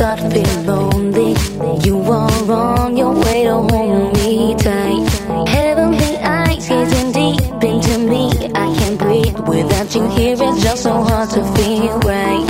start to feel lonely. You are on your way to hold me tight. Heavenly eyes gazing deep into me. I can't breathe without you here. It's just so hard to feel right.